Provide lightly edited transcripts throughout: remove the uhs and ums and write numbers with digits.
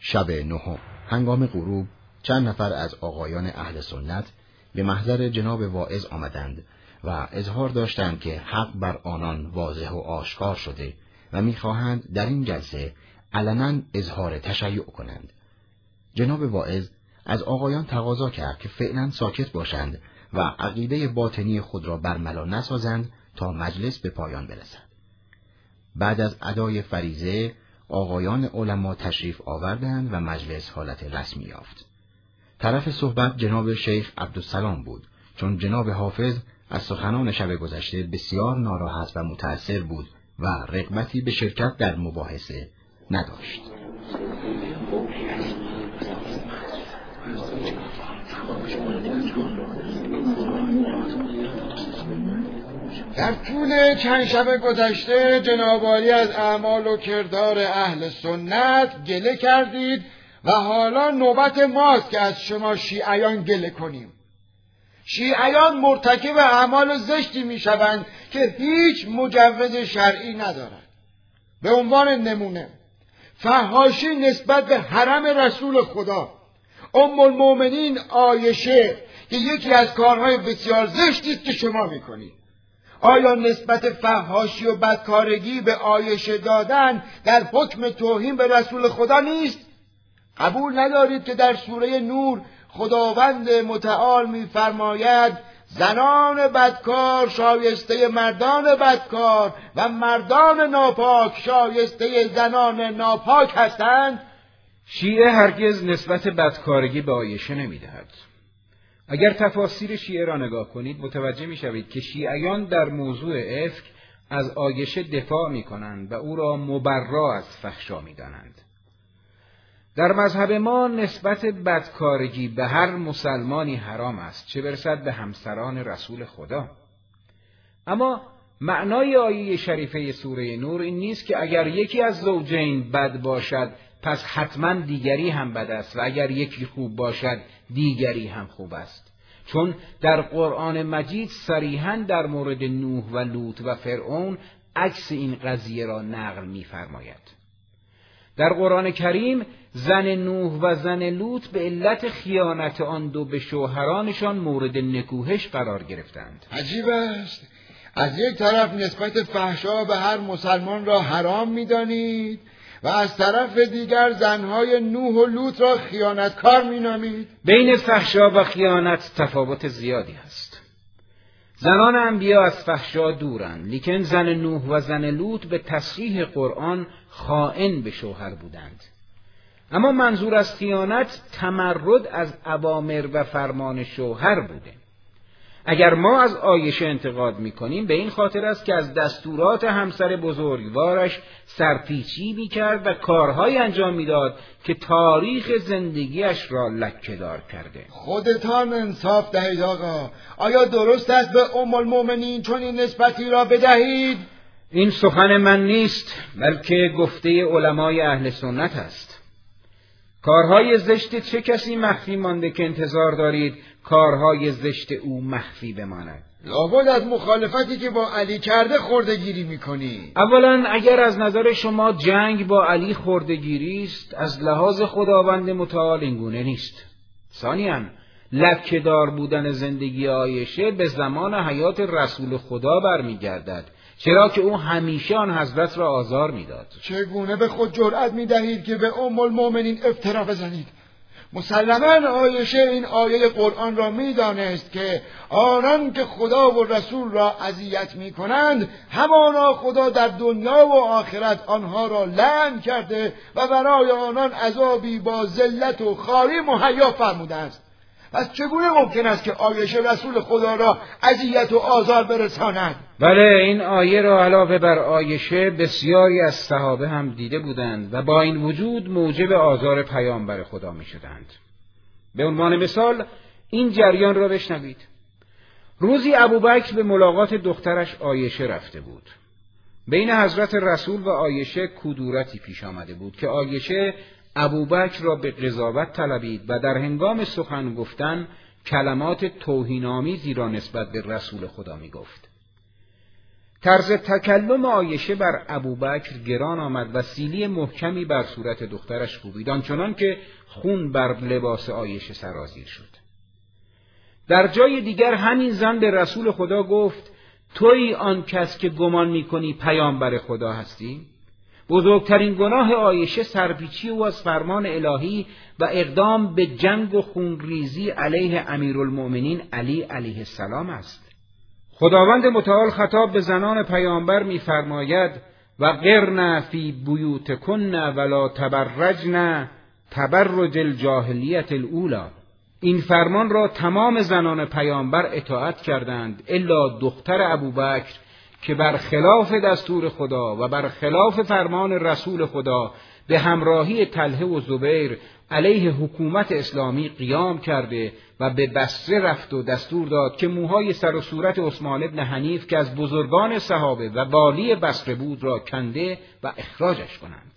شب نهم هنگام غروب چند نفر از آقایان اهل سنت به محضر جناب واعظ آمدند و اظهار داشتند که حق بر آنان واضح و آشکار شده و می‌خواهند در این جلسه علنا اظهار تشیع کنند. جناب واعظ از آقایان تقاضا کرد که فعلا ساکت باشند و عقیده باطنی خود را برملا نسازند تا مجلس به پایان برسد. بعد از ادای فریضه آقایان علما تشریف آوردند و مجلس حالت رسمی یافت. طرف صحبت جناب شیخ عبدالسلام بود، چون جناب حافظ از سخنان شب گذشته بسیار ناراحت و متأثر بود و رغبتی به شرکت در مباحثه نداشت. در طول چند شب گذشته جناب عالی از اعمال و کردار اهل سنت گله کردید و حالا نوبت ماست که از شما شیعیان گله کنیم. شیعیان مرتکب اعمال زشتی میشوند که هیچ مجوز شرعی ندارد. به عنوان نمونه فحاشی نسبت به حرم رسول خدا، ام المؤمنین عایشه که یکی از کارهای بسیار زشتی است که شما میکنید. آیا نسبت فحاشی و بدکارگی به عایشه دادن در حکم توهین به رسول خدا نیست؟ قبول ندارید که در سوره نور خداوند متعال می‌فرماید زنان بدکار شایسته مردان بدکار و مردان ناپاک شایسته زنان ناپاک هستند؟ شیعه هرگز نسبت بدکارگی به عایشه نمی‌دهد. اگر تفاسیر شیعه را نگاه کنید متوجه می‌شوید که شیعیان در موضوع افک از عایشه دفاع می‌کنند و او را مبرا از فحشا می‌دانند. در مذهب ما نسبت بدکارگی به هر مسلمانی حرام است، چه برسد به همسران رسول خدا. اما معنای آیه شریفه سوره نور این نیست که اگر یکی از زوجین بد باشد پس حتما دیگری هم بد است و اگر یکی خوب باشد دیگری هم خوب است، چون در قرآن مجید صریحاً در مورد نوح و لوط و فرعون عکس این قضیه را نقل می‌فرماید. در قرآن کریم زن نوح و زن لوط به علت خیانت آن دو به شوهرانشان مورد نکوهش قرار گرفتند. عجیب است، از یک طرف نسبت فحشا به هر مسلمان را حرام می‌دانید و از طرف دیگر زنهای نوح و لوط را خیانتکار می‌نامید. بین فحشا و خیانت تفاوت زیادی است. زنان انبیا از فحشا دورند، لیکن زن نوح و زن لوط به تصریح قرآن خائن به شوهر بودند. اما منظور از خیانت تمرد از اوامر و فرمان شوهر بوده. اگر ما از عایشه انتقاد می‌کنیم به این خاطر است که از دستورات همسر بزرگوارش سرپیچی می‌کرد و کارهای انجام می‌داد که تاریخ زندگیش را لکه‌دار کرده. خودتان انصاف دهید آقا، آیا درست است به ام المؤمنین چون این نسبتی را بدهید؟ این سخن من نیست، بلکه گفته علمای اهل سنت است. کارهای زشت چه کسی مخفی مانده که انتظار دارید کارهای زشت او مخفی بماند؟ لابد از مخالفتی که با علی کرده خرده‌گیری می‌کنی. اولا اگر از نظر شما جنگ با علی خرده‌گیری است، از لحاظ خداوند متعال این گونه نیست. ثانیاً لکه‌دار بودن زندگی عایشه به زمان حیات رسول خدا برمیگردد، چرا که او همیشه آن حضرت را آزار میداد. چگونه به خود جرأت میدهید که به ام المؤمنین افترا بزنید؟ مسلماً عایشه این آیه قرآن را میدانست که آنان که خدا و رسول را اذیت میکنند همانا خدا در دنیا و آخرت آنها را لعن کرده و برای آنان عذابی با ذلت و خواری مهیا فرموده است. پس چگونه ممکن است که عایشه رسول خدا را اذیت و آزار برساند؟ بله، این آیه را علاوه بر عایشه بسیاری از صحابه هم دیده بودند و با این وجود موجب آزار پیامبر خدا می شدند. به عنوان مثال این جریان را بشنوید. روزی ابوبکر به ملاقات دخترش عایشه رفته بود. بین حضرت رسول و عایشه کدورتی پیش آمده بود که عایشه ابوبکر را به قضاوت طلبید و در هنگام سخن گفتن کلمات توهین‌آمیزی را نسبت به رسول خدا می گفت. طرز تکلم عایشه بر ابوبکر گران آمد و سیلی محکمی بر صورت دخترش کوبید، آنچنان که خون بر لباس عایشه سرازیر شد. در جای دیگر همین زن به رسول خدا گفت: تویی آن کس که گمان می‌کنی پیامبر خدا هستی؟ بزرگترین گناه عایشه سرپیچی او از فرمان الهی و اقدام به جنگ و خونریزی علیه امیرالمؤمنین علی علیه السلام است. خداوند متعال خطاب به زنان پیامبر می‌فرماید: و قرن فی بیوتکن ولا تبرجن تبرج الجاهلیت الاولی. این فرمان را تمام زنان پیامبر اطاعت کردند الا دختر ابوبکر که بر خلاف دستور خدا و بر خلاف فرمان رسول خدا به همراهی طلحه و زبیر علیه حکومت اسلامی قیام کرده و به بصره رفت و دستور داد که موهای سر و صورت عثمان ابن حنیف که از بزرگان صحابه و والی بصره بود را کنده و اخراجش کنند.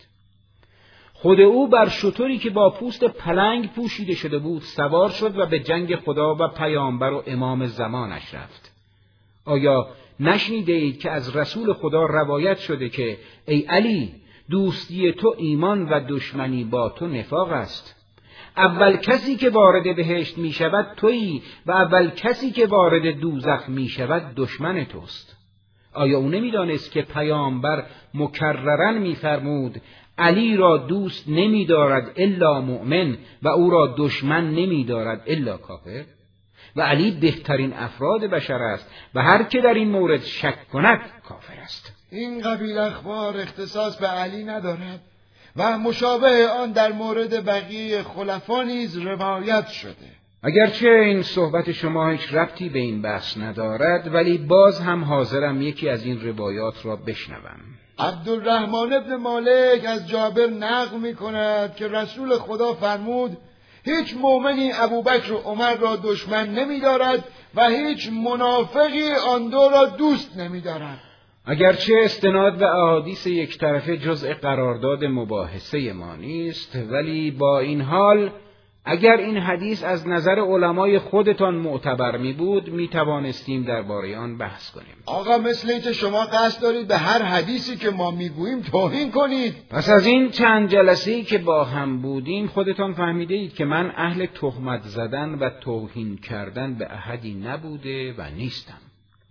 خود او بر شتری که با پوست پلنگ پوشیده شده بود سوار شد و به جنگ خدا و پیامبر و امام زمانش رفت. آیا نشنیده اید که از رسول خدا روایت شده که ای علی، دوستی تو ایمان و دشمنی با تو نفاق است؟ اول کسی که وارد بهشت می شود تویی و اول کسی که وارد دوزخ می شود دشمن توست. آیا او نمی دانست که پیامبر مکررن می فرمود علی را دوست نمی دارد الا مؤمن و او را دشمن نمی دارد الا کافر؟ و علی بهترین افراد بشر است و هر که در این مورد شک کند کافر است. این قبیل اخبار اختصاص به علی ندارد و مشابه آن در مورد بقیه خلفا نیز روایت شده. اگرچه این صحبت شما هیچ ربطی به این بحث ندارد، ولی باز هم حاضرم یکی از این روایات را بشنوم. عبدالرحمن ابن مالک از جابر نقل می کند که رسول خدا فرمود: هیچ مؤمنی ابوبکر و عمر را دشمن نمی دارد و هیچ منافقی آن دو را دوست نمی دارد. اگرچه استناد به احادیث یک طرفه جزء قرارداد مباحثه ما نیست، ولی با این حال اگر این حدیث از نظر علمای خودتان معتبر می بود می توانستیم درباره آن بحث کنیم. آقا مثل اینکه شما قصد دارید به هر حدیثی که ما می گوییم توهین کنید. پس از این چند جلسه‌ای که با هم بودیم خودتان فهمیده اید که من اهل تهمت زدن و توهین کردن به احدی نبوده و نیستم.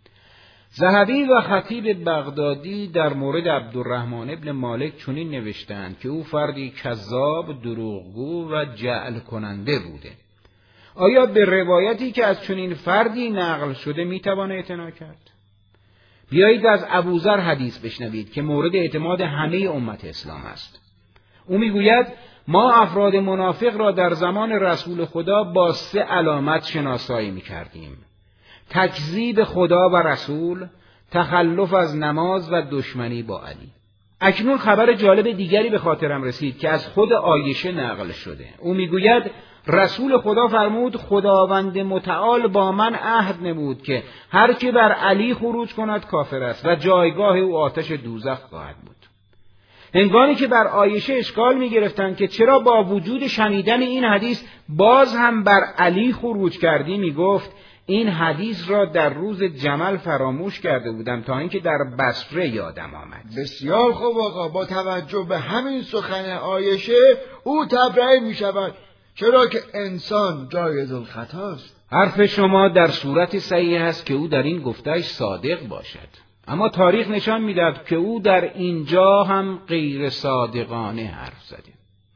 ذهبی و خطیب بغدادی در مورد عبدالرحمن ابن مالک چنین نوشتند که او فردی کذاب، دروغگو و جعل کننده بوده. آیا به روایتی که از چنین فردی نقل شده میتوان اعتنا کرد؟ بیایید از ابوذر حدیث بشنوید که مورد اعتماد همه امت اسلام است. او میگوید ما افراد منافق را در زمان رسول خدا با 3 علامت شناسایی میکردیم: تکذیب خدا و رسول، تخلف از نماز و دشمنی با علی. اکنون خبر جالب دیگری به خاطرم رسید که از خود عایشه نقل شده. او میگوید رسول خدا فرمود خداوند متعال با من عهد نمود که هر که بر علی خروج کند کافر است و جایگاه او آتش دوزخ خواهد بود. هنگامی که بر عایشه اشکال می‌گرفتند که چرا با وجود شنیدن این حدیث باز هم بر علی خروج کردی، میگفت این حدیث را در روز جمل فراموش کرده بودم تا اینکه در بصره یادم آمد. بسیار خوب آقا، با توجه به همین سخن عایشه او تبرئه می شود، چرا که انسان جایز الخطاست. حرف شما در صورت صحیح است که او در این گفته‌اش صادق باشد، اما تاریخ نشان می‌دهد که او در اینجا هم غیر صادقانه حرف زده.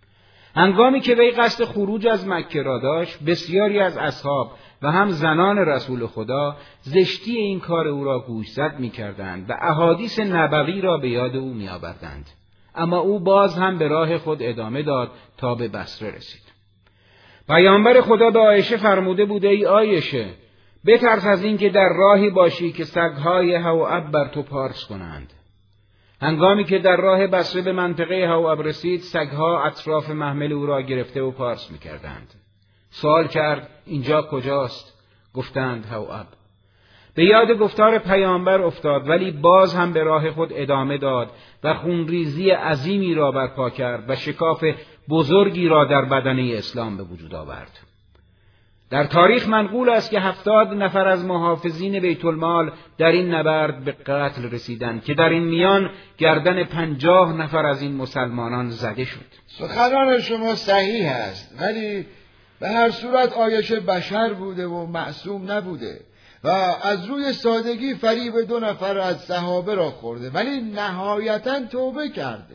هنگامی که وی قصد خروج از مکه را داشت، بسیاری از اصحاب و هم زنان رسول خدا زشتی این کار او را گوشزد می‌کردند و احادیث نبوی را به یاد او می‌آوردند، اما او باز هم به راه خود ادامه داد تا به بصره رسید. پیامبر خدا به عایشه فرموده بود ای عایشه، بترس از این که در راهی باشی که سگ‌های هوعب بر تو پارس کنند. هنگامی که در راه بصره به منطقه هوعب رسید، سگ‌ها اطراف محمل او را گرفته و پارس می‌کردند. سوال کرد اینجا کجاست؟ گفتند هوعب. به یاد گفتار پیامبر افتاد، ولی باز هم به راه خود ادامه داد و خونریزی عظیمی را برپا کرد و شکاف بزرگی را در بدنه اسلام به وجود آورد. در تاریخ منقول است که 70 نفر از محافظین بیت المال در این نبرد به قتل رسیدند که در این میان گردن 50 نفر از این مسلمانان زده شد. سخنان شما صحیح است، ولی به هر صورت عایشه بشر بوده و معصوم نبوده و از روی سادگی فریب 2 نفر از صحابه را خورده، ولی نهایتاً توبه کرده.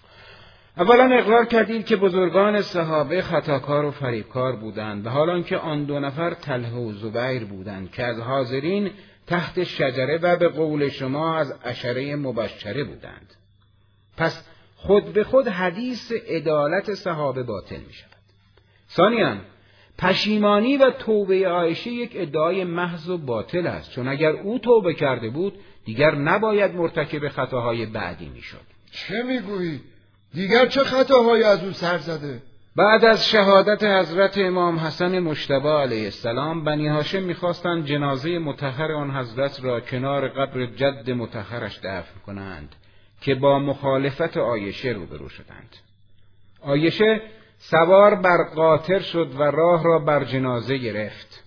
اولا اقرار کردید که بزرگان صحابه خطاکار و فریبکار بودند و حالا که آن 2 نفر طلحه و زبیر بودند که از حاضرین تحت شجره و به قول شما از عشره مبشره بودند. پس خود به خود حدیث عدالت صحابه باطل می شود. ثانیاً پشیمانی و توبه عایشه یک ادعای محض و باطل است، چون اگر او توبه کرده بود دیگر نباید مرتکب خطاهای بعدی می شد. چه میگویی؟ دیگر چه خطاهایی از او سر زده؟ بعد از شهادت حضرت امام حسن مجتبی علیه السلام، بنی هاشم می‌خواستند جنازه مطهر آن حضرت را کنار قبر جد مطهرش دفن کنند که با مخالفت عایشه روبرو شدند. عایشه سوار بر قاطر شد و راه را بر جنازه گرفت.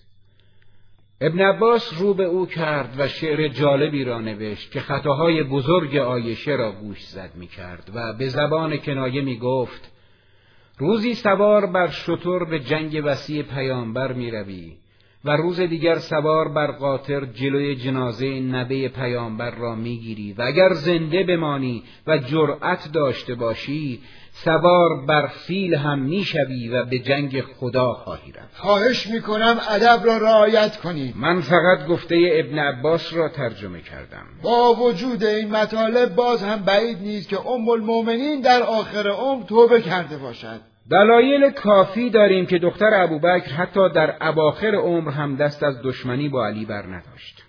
ابن عباس رو به او کرد و شعر جالبی را نوشت که خطاهای بزرگ عایشه را گوش زد می کرد و به زبان کنایه می گفت: روزی سوار بر شتر به جنگ وسیع پیامبر می روی و روز دیگر سوار بر قاطر جلوی جنازه نبی پیامبر را می گیری و اگر زنده بمانی و جرأت داشته باشی سوار بر فیل هم می شوی و به جنگ خدا خواهی رفت. خواهش می کنم ادب را رعایت کنید. من فقط گفته ابن عباس را ترجمه کردم. با وجود این مطالب باز هم بعید نیست که ام المؤمنین در آخر عمر توبه کرده باشد. دلایل کافی داریم که دختر ابوبکر حتی در اواخر عمر هم دست از دشمنی با علی بر نداشت.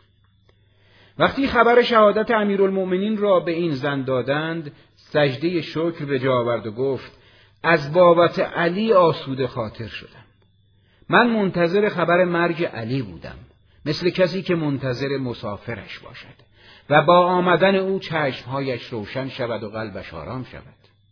وقتی خبر شهادت امیرالمؤمنین را به این زن دادند، سجده شکر به جا آورد و گفت: از بابت علی آسوده خاطر شدم. من منتظر خبر مرگ علی بودم، مثل کسی که منتظر مسافرش باشد و با آمدن او چشمهایش روشن شود و قلبش آرام شود.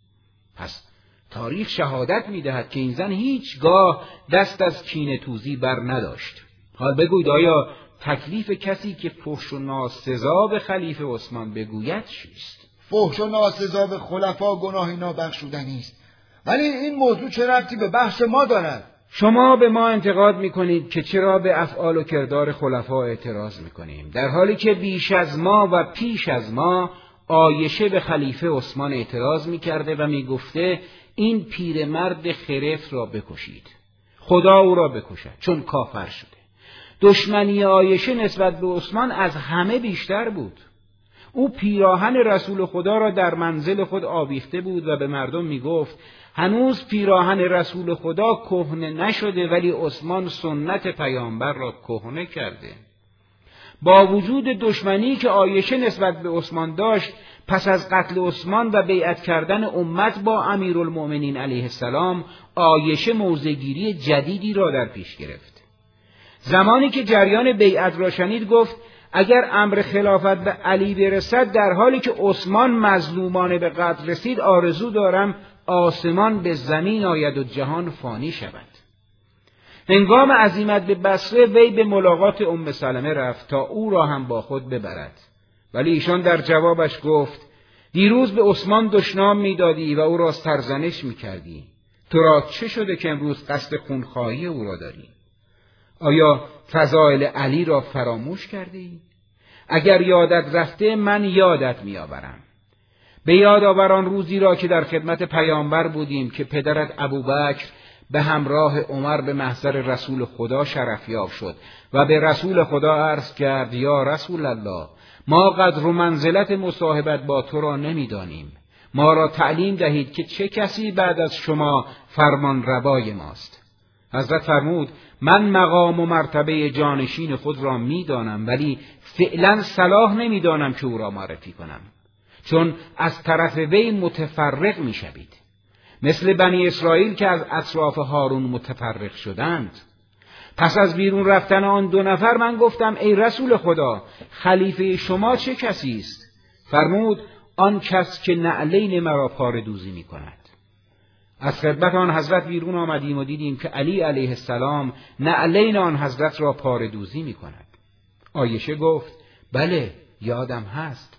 پس تاریخ شهادت می‌دهد که این زن هیچگاه دست از کینه توزی بر نداشت. حال بگوید آیا تکلیف کسی که فحش و ناسزا به خلیفه عثمان بگوید چیست؟ فحش و ناسزا به خلفا گناهی نابخشودنی است، ولی این موضوع چه ربطی به بحث ما دارد؟ شما به ما انتقاد میکنید که چرا به افعال و کردار خلفا اعتراض میکنیم، در حالی که بیش از ما و پیش از ما عایشه به خلیفه عثمان اعتراض میکرده و میگفته این پیرمرد خرفت را بکشید، خدا او را بکشد چون کافر شده. دشمنی عایشه نسبت به عثمان از همه بیشتر بود. او پیراهن رسول خدا را در منزل خود آویخته بود و به مردم میگفت هنوز پیراهن رسول خدا کهنه نشده، ولی عثمان سنت پیامبر را کهنه کرده. با وجود دشمنی که عایشه نسبت به عثمان داشت، پس از قتل عثمان و بیعت کردن امت با امیرالمؤمنین علیه السلام، عایشه موضع‌گیری جدیدی را در پیش گرفت. زمانی که جریان بیعت را شنید گفت اگر امر خلافت به علی برسد، در حالی که عثمان مظلومانه به قتل رسید، آرزو دارم آسمان به زمین آید و جهان فانی شود. هنگام عزیمت به بصره وی به ملاقات ام سلمه رفت تا او را هم با خود ببرد، ولی ایشان در جوابش گفت دیروز به عثمان دشنام میدادی و او را سرزنش میکردی، تو را چه شده که امروز قصد خونخواهی او را داری؟ آیا فضائل علی را فراموش کردی؟ اگر یادت رفته من یادت میآورم. به یاد آور آن روزی را که در خدمت پیامبر بودیم که پدرت ابوبکر به همراه عمر به محضر رسول خدا شرفیاب شد و به رسول خدا عرض کرد یا رسول الله، ما قدر و منزلت مصاحبت با تو را نمیدانیم، ما را تعلیم دهید که چه کسی بعد از شما فرمان روای ماست. حضرت فرمود من مقام و مرتبه جانشین خود را میدانم، ولی فعلا صلاح نمیدانم که او را معرفی کنم، چون از طرف وی متفرق میشوید، مثل بنی اسرائیل که از اطراف هارون متفرق شدند. پس از بیرون رفتن آن 2 نفر من گفتم ای رسول خدا، خلیفه شما چه کسی است؟ فرمود آن کس که نعلین مرا پاره دوزی می کند. از خدمت آن حضرت بیرون آمدیم و دیدیم که علی علیه السلام نعلین آن حضرت را پاردوزی می کند. عایشه گفت بله یادم هست.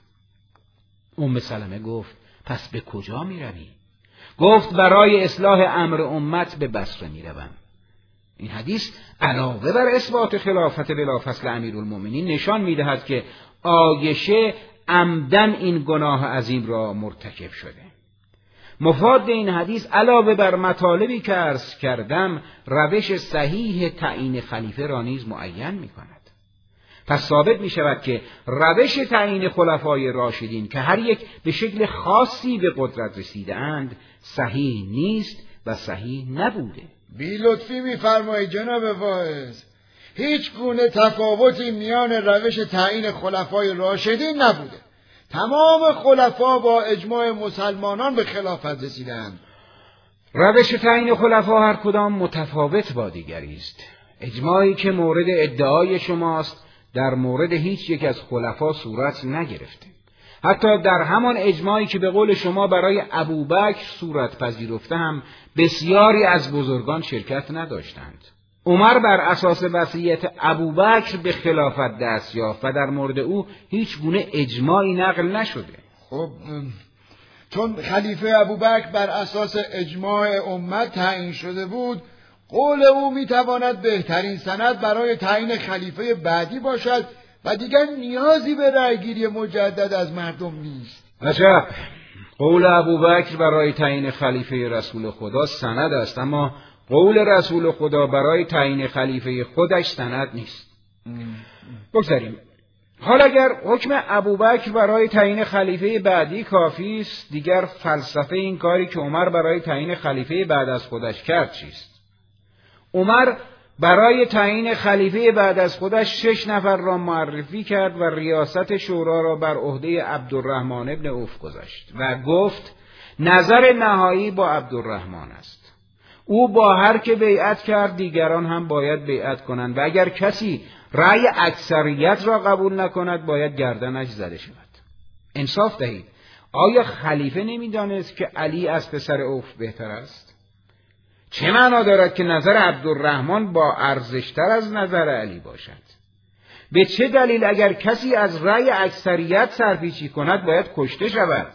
سلمه گفت پس به کجا می روی؟ گفت برای اصلاح امر امت به بصره می روم. این حدیث علاوه بر اثبات خلافت بلافصل امیرالمؤمنین نشان می دهد که عایشه عمدن این گناه عظیم را مرتکب شده. مفاد این حدیث علاوه بر مطالبی که عرض کردم روش صحیح تعیین خلیفه را نیز معین می کند. پس ثابت می شود که روش تعیین خلفای راشدین که هر یک به شکل خاصی به قدرت رسیده اند صحیح نیست و صحیح نبوده. بی لطفی می فرمایید جناب واعظ، هیچ گونه تفاوتی میان روش تعیین خلفای راشدین نبوده. تمام خلفا با اجماع مسلمانان به خلافت رسیدند. روش تعیین خلفا هر کدام متفاوت با دیگری است. اجماعی که مورد ادعای شماست در مورد هیچ یک از خلفا صورت نگرفته. حتی در همان اجماعی که به قول شما برای ابوبکر صورت پذیرفته هم بسیاری از بزرگان شرکت نداشتند. عمر بر اساس وصیت ابوبکر به خلافت دست یافت و در مورد او هیچ گونه اجماعی نقل نشده. خب چون خلیفه ابوبکر بر اساس اجماع امت تعیین شده بود، قول او میتواند بهترین سند برای تعیین خلیفه بعدی باشد و دیگر نیازی به رأیگیری مجدد از مردم نیست. عجب، قول ابوبکر برای تعیین خلیفه رسول خدا سند است، اما قول رسول خدا برای تعیین خلیفه خودش سند نیست. بگذاریم. حال اگر حکم ابوبکر برای تعیین خلیفه بعدی کافی است، دیگر فلسفه این کاری که عمر برای تعیین خلیفه بعد از خودش کرد چیست؟ عمر برای تعیین خلیفه بعد از خودش 6 نفر را معرفی کرد و ریاست شورا را بر عهده عبدالرحمن ابن عوف گذاشت و گفت نظر نهایی با عبدالرحمن است. او با هر که بیعت کرد دیگران هم باید بیعت کنند و اگر کسی رأی اکثریت را قبول نکند باید گردنش زده شود. انصاف دهید، آیا خلیفه نمی‌دانست که علی از پسر عوف بهتر است؟ چه معنا دارد که نظر عبدالرحمن با ارزشتر از نظر علی باشد؟ به چه دلیل اگر کسی از رأی اکثریت سرپیچی کند باید کشته شود؟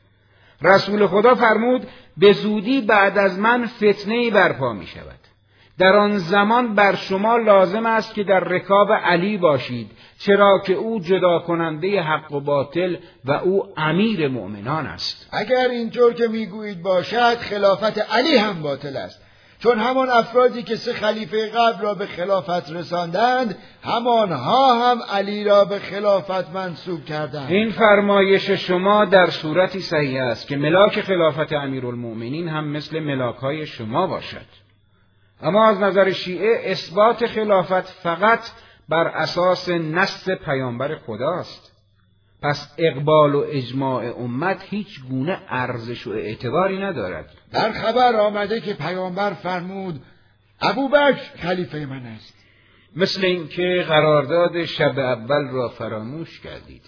رسول خدا فرمود به زودی بعد از من فتنه‌ای برپا می شود. در آن زمان بر شما لازم است که در رکاب علی باشید، چرا که او جدا کننده حق و باطل و او امیر مؤمنان است. اگر اینطور که میگویید باشد خلافت علی هم باطل است، چون همان افرادی که 3 خلیفه قبل را به خلافت رساندند همانها هم علی را به خلافت منصوب کردند. این فرمایش شما در صورتی صحیح است که ملاک خلافت امیرالمؤمنین هم مثل ملاک‌های شما باشد. اما از نظر شیعه اثبات خلافت فقط بر اساس نص پیامبر خداست. پس اقبال و اجماع امت هیچ گونه ارزش و اعتباری ندارد. در خبر آمده که پیامبر فرمود ابوبکر خلیفه من است. مثل این که قرارداد شب اول را فراموش کردید.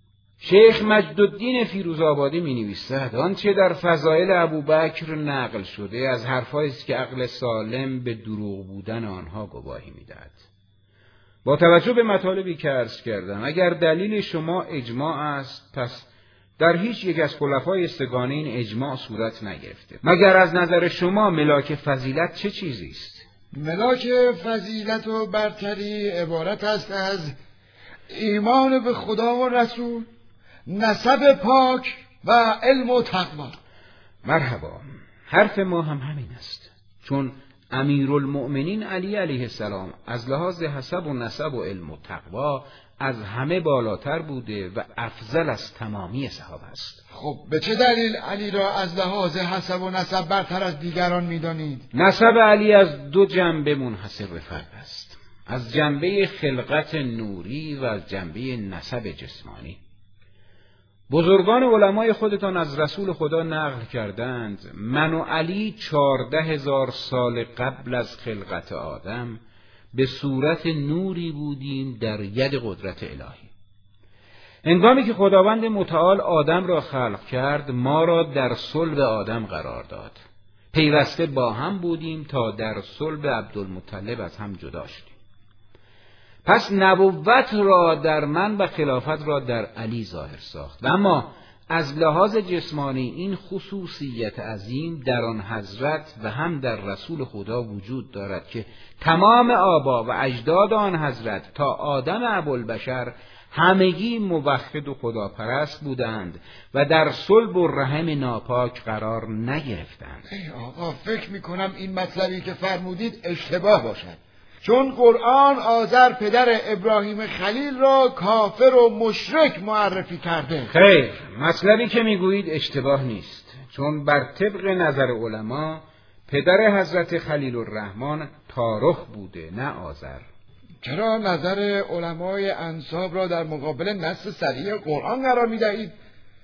شیخ مجدالدین فیروزآبادی می‌نویسد آنچه در فضائل ابوبکر نقل شده از حرفایی است که عقل سالم به دروغ بودن آنها گواهی می‌دهد. با توجه به مطالبی که عرض کردم، اگر دلیل شما اجماع است، پس در هیچ یک از خلفای سگانه این اجماع صورت نگرفته. مگر از نظر شما ملاک فضیلت چه چیزی است؟ ملاک فضیلت و برتری عبارت است از ایمان به خدا و رسول، نسب پاک و علم و تقوا. مرحبا، حرف ما هم همین است. چون امیرالمؤمنین علی علیه السلام از لحاظ حسب و نسب و علم و تقوا از همه بالاتر بوده و افضل از تمامی صحابه است. خب به چه دلیل علی را از لحاظ حسب و نسب برتر از دیگران می‌دانید؟ نسب علی از 2 جنبه منحصر به فرد است، از جنبه خلقت نوری و از جنبه نسب جسمانی. بزرگان علمای خودتان از رسول خدا نقل کردند من و علی 14,000 سال قبل از خلقت آدم به صورت نوری بودیم در ید قدرت الهی. هنگامی که خداوند متعال آدم را خلق کرد ما را در صلب آدم قرار داد. پیوسته با هم بودیم تا در صلب عبدالمطلب از هم جدا شدیم. پس نبوت را در من و خلافت را در علی ظاهر ساخت. و اما از لحاظ جسمانی این خصوصیت عظیم در آن حضرت و هم در رسول خدا وجود دارد که تمام آبا و اجداد آن حضرت تا آدم ابوالبشر همگی موحد و خداپرست بودند و در صلب و رحم ناپاک قرار نگرفتند. ای آقا، فکر میکنم این مطلبی که فرمودید اشتباه باشد، چون قرآن آذر پدر ابراهیم خلیل را کافر و مشرک معرفی کرده. خیر، مطلبی که میگویید اشتباه نیست، چون بر طبق نظر علما پدر حضرت خلیل الرحمن تارخ بوده نه آذر. چرا نظر علمای انساب را در مقابل نص صریح قرآن قرار میدهید؟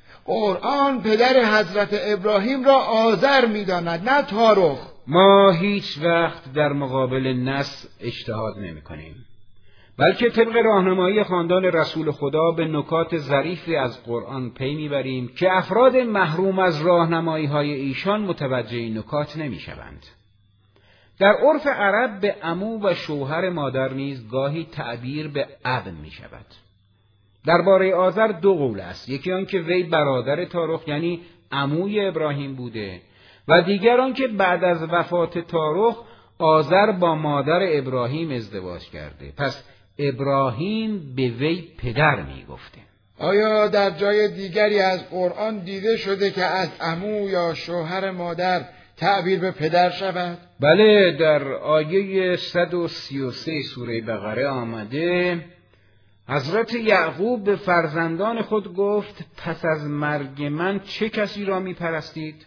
قرآن پدر حضرت ابراهیم را آذر میداند نه تارخ. ما هیچ وقت در مقابل نص اجتهاد نمی کنیم، بلکه طبق راهنمایی خاندان رسول خدا به نکات ظریفی از قرآن پی میبریم که افراد محروم از راهنمایی های ایشان متوجه این نکات نمی شوند. در عرف عرب به عمو و شوهر مادر نیز گاهی تعبیر به اب می شود. درباره آذر دو قول است، یکی آن که وی برادر تارخ یعنی عموی ابراهیم بوده و دیگر آن که بعد از وفات تارخ آذر با مادر ابراهیم ازدواج کرده، پس ابراهیم به وی پدر می گفته. آیا در جای دیگری از قرآن دیده شده که از عمو یا شوهر مادر تعبیر به پدر شود؟ بله، در آیه 133 سوره بقره آمده حضرت یعقوب به فرزندان خود گفت پس از مرگ من چه کسی را می پرستید؟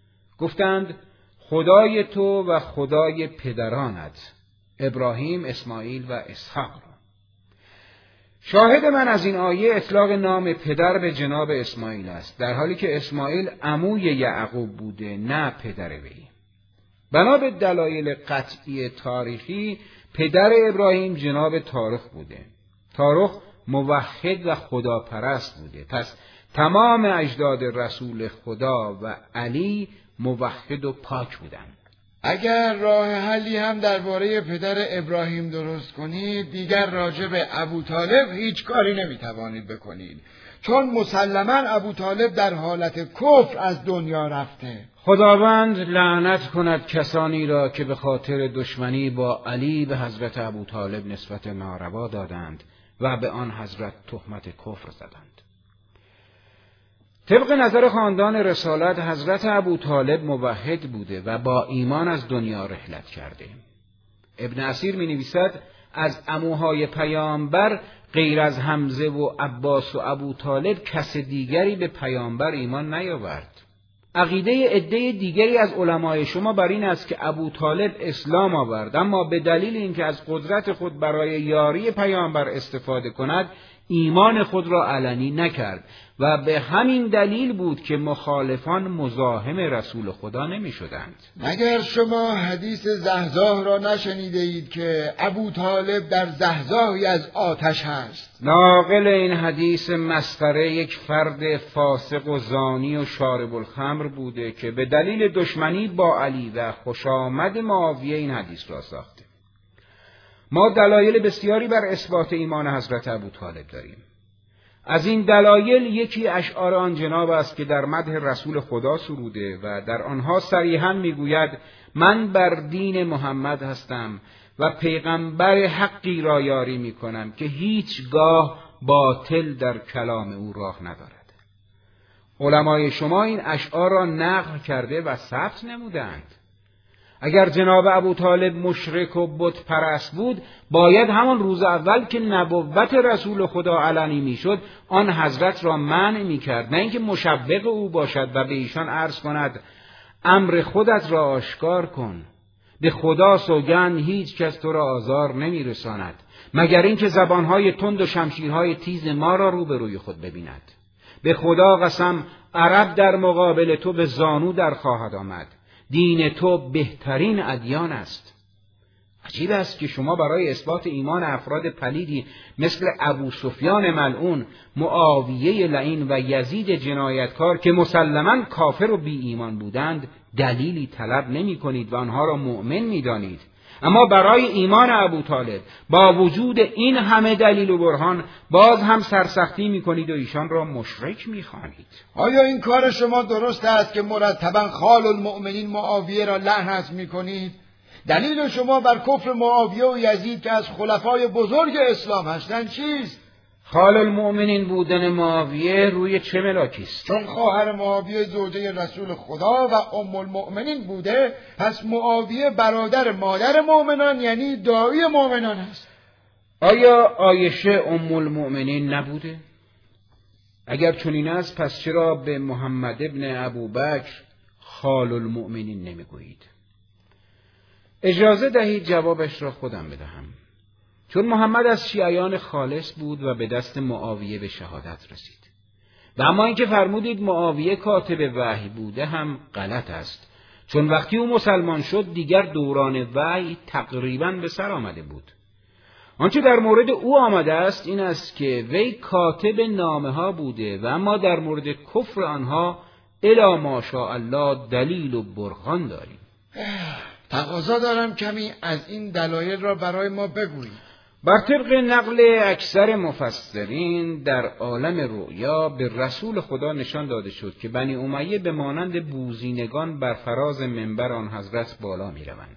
گفتند خدای تو و خدای پدرانت، ابراهیم، اسماعیل و اسحاق را. شاهد من از این آیه اطلاق نام پدر به جناب اسماعیل است، در حالی که اسماعیل عموی یعقوب بوده نه پدر وی. بنا به دلایل قطعی تاریخی پدر ابراهیم جناب تارخ بوده. تارخ موحد و خداپرست بوده، پس تمام اجداد رسول خدا و علی موحد و پاک بودند. اگر راه حلی هم درباره پدر ابراهیم درست کنید، دیگر راجع به ابوطالب هیچ کاری نمیتوانید بکنید، چون مسلماً ابوطالب در حالت کفر از دنیا رفته. خداوند لعنت کند کسانی را که به خاطر دشمنی با علی به حضرت ابوطالب نسبت ناروا دادند و به آن حضرت تهمت کفر زدند. طبق نظر خاندان رسالت حضرت ابوطالب موحد بوده و با ایمان از دنیا رحلت کرده. ابن اسیر می نویسد از عموهای پیامبر غیر از حمزه و عباس و ابوطالب کس دیگری به پیامبر ایمان نیاورد. عقیده عده دیگری از علمای شما بر این است که ابوطالب اسلام آورد، اما به دلیل اینکه از قدرت خود برای یاری پیامبر استفاده کند ایمان خود را علنی نکرد و به همین دلیل بود که مخالفان مزاحم رسول خدا نمی شدند. مگر شما حدیث زحزاه را نشنیده اید که ابوطالب در زحزاهی از آتش هست؟ ناقل این حدیث مسخره یک فرد فاسق و زانی و شارب الخمر بوده که به دلیل دشمنی با علی و خوشامد معاویه این حدیث را ساخته. ما دلایل بسیاری بر اثبات ایمان حضرت ابوطالب داریم. از این دلایل یکی اشعار آن جناب است که در مدح رسول خدا سروده و در آنها صریحاً میگوید من بر دین محمد هستم و پیغمبر حقی را یاری میکنم که هیچگاه باطل در کلام او راه ندارد. علمای شما این اشعار را نقل کرده و ثبت نمودند. اگر جناب ابوطالب مشرک و بت پرست بود، باید همان روز اول که نبوت رسول خدا علنی میشد آن حضرت را منع میکرد، نه اینکه مشوق او باشد و به ایشان عرض کند امر خودت را آشکار کن، به خدا سوگند هیچ کس تو را آزار نمیرساند مگر اینکه زبانهای تند و شمشیرهای تیز ما را روبروی خود ببیند. به خدا قسم عرب در مقابل تو به زانو در خواهد آمد، دین تو بهترین ادیان است. عجیب است که شما برای اثبات ایمان افراد پلیدی مثل ابو سفیان ملعون، معاویه لعین و یزید جنایتکار که مسلماً کافر و بی ایمان بودند دلیلی طلب نمی کنید و آنها را مؤمن می دانید. اما برای ایمان ابو طالب با وجود این همه دلیل و برهان باز هم سرسختی می کنید و ایشان را مشرک می خوانید. آیا این کار شما درست است که مرتباً خال المؤمنین معاویه را لعنت می کنید؟ دلیل شما بر کفر معاویه و یزید که از خلفای بزرگ اسلام هستند چیست؟ خال المؤمنین بودن معاویه روی چه ملاکی است؟ چون خواهر معاویه زوجه رسول خدا و ام المؤمنین بوده، پس معاویه برادر مادر مؤمنان یعنی داعی مؤمنان است. آیا عایشه ام المؤمنین نبوده؟ اگر چنین است پس چرا به محمد ابن ابوبکر خال المؤمنین نمیگویید؟ اجازه دهید جوابش را خودم بدهم. چون محمد از شیعیان خالص بود و به دست معاویه به شهادت رسید. و اما اینکه فرمودید معاویه کاتب وحی بوده هم غلط است، چون وقتی او مسلمان شد دیگر دوران وحی تقریباً به سر آمده بود. آنچه در مورد او آمده است این است که وی کاتب نامه ها بوده و اما در مورد کفر آنها الی ماشاءالله دلیل و برهان داریم. تقاضا دارم کمی از این دلایل را برای ما بگویید. بر طبق نقل اکثر مفسرین در عالم رؤیا به رسول خدا نشان داده شد که بنی امیه به مانند بوزینگان بر فراز منبر آن حضرت بالا می روند.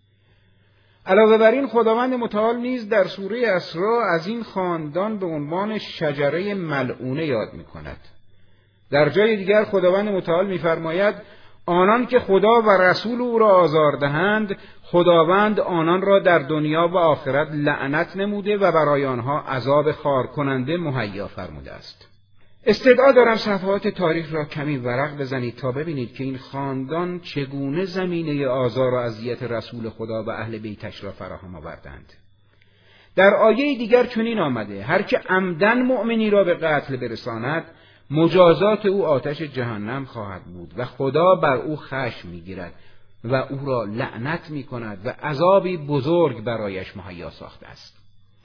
علاوه بر این خداوند متعال نیز در سوره اسراء از این خاندان به عنوان شجره ملعونه یاد می کند. در جای دیگر خداوند متعال می فرماید آنان که خدا و رسول او را آزار دهند خداوند آنان را در دنیا و آخرت لعنت نموده و برای آنها عذاب خار کننده مهیا فرموده است. استدعا دارم صفحات تاریخ را کمی ورق بزنید تا ببینید که این خاندان چگونه زمینه آزار و اذیت رسول خدا و اهل بیتش را فراهم آوردند. در آیه دیگر چنین آمده هر که عمدن مؤمنی را به قتل برساند مجازات او آتش جهنم خواهد بود و خدا بر او خشم می‌گیرد و او را لعنت می‌کند و عذابی بزرگ برایش مهیا ساخته است.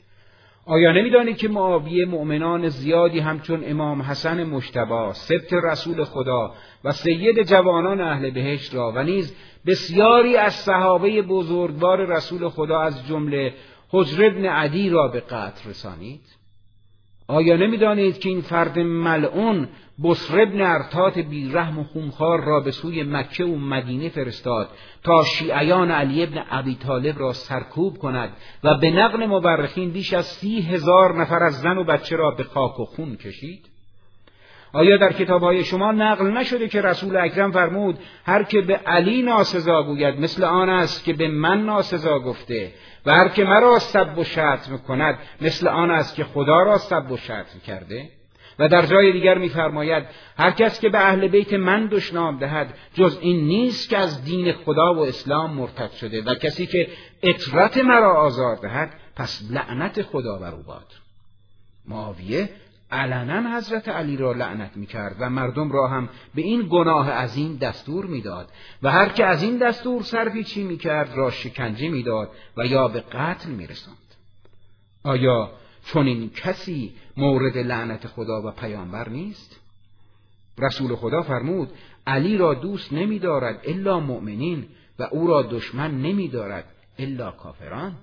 آیا نمی‌دانید که معاویه مؤمنان زیادی همچون امام حسن مجتبی سبط رسول خدا و سید جوانان اهل بهشت را و نیز بسیاری از صحابه بزرگوار رسول خدا از جمله حجر ابن عدی را به قتل رسانید؟ آیا نمی‌دانید که این فرد ملعون بصر ابن ارتات بیرحم و خونخوار را به سوی مکه و مدینه فرستاد تا شیعیان علی ابن ابی طالب را سرکوب کند و به نقل مورخین بیش از 30,000 نفر از زن و بچه را به خاک و خون کشید؟ آیا در کتاب‌های شما نقل نشده که رسول اکرم فرمود هر که به علی ناسزا گوید مثل آن است که به من ناسزا گفته و هر که مرا سب و شتم کند مثل آن است که خدا را سب و شتم کرده؟ و در جای دیگر می‌فرماید هر کس که به اهل بیت من دشنام دهد جز این نیست که از دین خدا و اسلام مرتد شده و کسی که اطرت مرا آزار دهد پس لعنت خدا بر او باد. معاویه علنا حضرت علی را لعنت می‌کرد و مردم را هم به این گناه عظیم دستور می‌داد و هر که از این دستور سرپیچی می‌کرد را شکنجه می‌داد و یا به قتل می‌رساند. آیا چون این کسی مورد لعنت خدا و پیامبر نیست؟ رسول خدا فرمود علی را دوست نمی‌دارد الا مؤمنین و او را دشمن نمی‌دارد الا کافران.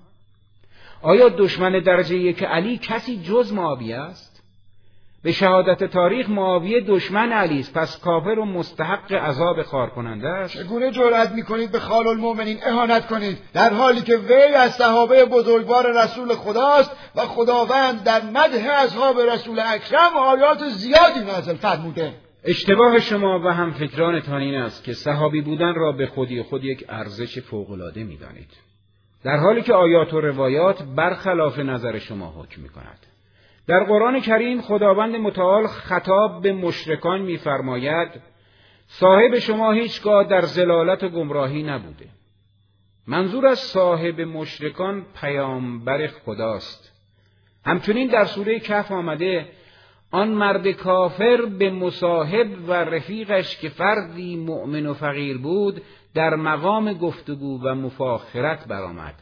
آیا دشمن درجه یک علی کسی جز معاویه است؟ به شهادت تاریخ معاویه دشمن علی است، پس کافر و مستحق عذاب خار کننده است. چگونه جرأت می‌کنید به خال المؤمنین اهانت کنید در حالی که وی از صحابه بزرگوار رسول خداست و خداوند در مدح اصحاب رسول اکرم آیات زیادی نازل فرموده؟ اشتباه شما و هم فکرانتان این است که صحابی بودن را به خودی خود یک ارزش فوق‌العاده می‌دانید، در حالی که آیات و روایات برخلاف نظر شما حکم می‌کند. در قرآن کریم خداوند متعال خطاب به مشرکان می‌فرماید صاحب شما هیچگاه در ضلالت و گمراهی نبوده. منظور از صاحب مشرکان پیامبر خداست. همچنین در سوره کهف آمده آن مرد کافر به مصاحب و رفیقش که فردی مؤمن و فقیر بود در مقام گفتگو و مفاخرت برآمد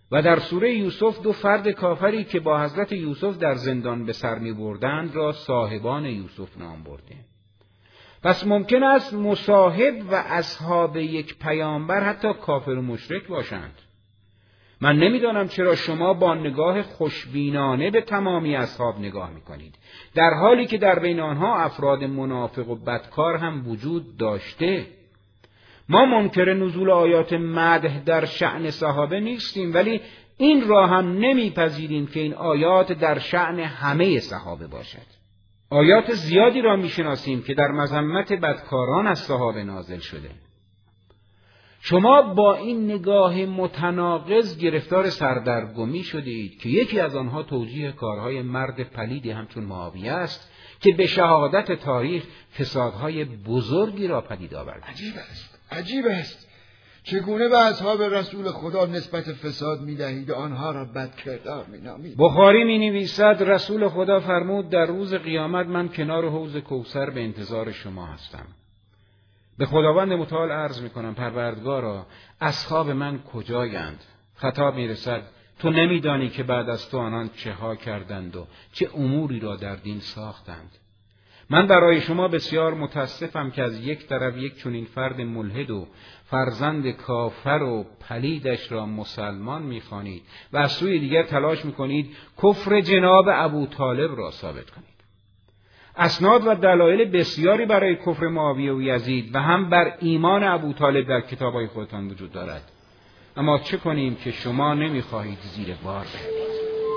و در سوره یوسف 2 فرد کافری که با حضرت یوسف در زندان به سر می بردند را صاحبان یوسف نام برده. پس ممکن است مصاحب و اصحاب یک پیامبر حتی کافر و مشرک باشند. من نمیدانم چرا شما با نگاه خوشبینانه به تمامی اصحاب نگاه میکنید، در حالی که در بین آنها افراد منافق و بدکار هم وجود داشته. ما منکر نزول آیات مدح در شأن صحابه نیستیم، ولی این را هم نمیپذیریم که این آیات در شأن همه صحابه باشد. آیات زیادی را میشناسیم که در مذمت بدکاران از صحابه نازل شده. شما با این نگاه متناقض گرفتار سردرگمی شدید که یکی از آنها توجیه کارهای مرد پلیدی همچون معاویه است که به شهادت تاریخ فسادهای بزرگی را پدید آورد. عجیب است. چگونه به اصحاب رسول خدا نسبت فساد می‌دهید و آنها را بدکردار می‌نامید؟ بخاری می‌نویسد رسول خدا فرمود در روز قیامت من کنار حوض کوثر به انتظار شما هستم. به خداوند متعال عرض می‌کنم پروردگارا اصحاب من کجایند؟ خطاب می‌رسد تو نمی‌دانی که بعد از تو آنان چه ها کردند و چه اموری را در دین ساختند. من برای شما بسیار متاسفم که از یک طرف یک چنین فرد ملحد و فرزند کافر و پلیدش را مسلمان می‌خوانید و از سوی دیگر تلاش می‌کنید کفر جناب ابو طالب را ثابت کنید. اسناد و دلایل بسیاری برای کفر معاویه و یزید و هم بر ایمان ابو طالب در کتاب‌های خودتان وجود دارد، اما چه کنیم که شما نمی‌خواهید زیر بار بروید.